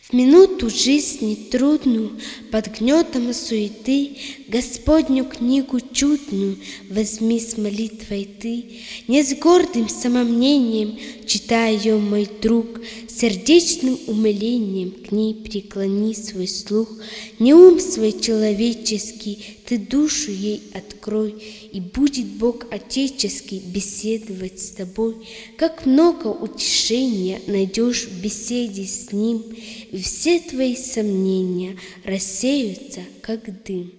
В минуту жизни трудную, под гнетом суеты, Господню книгу чудную возьми с молитвой ты. Не с гордым самомнением, читай ее, мой друг, сердечным умилением к ней преклони свой слух. Не ум свой человеческий, ты душу ей открой, и будет Бог Отеческий беседовать с тобой. Как много утешения найдешь в беседе с Ним, и все твои сомнения рассеются, как дым.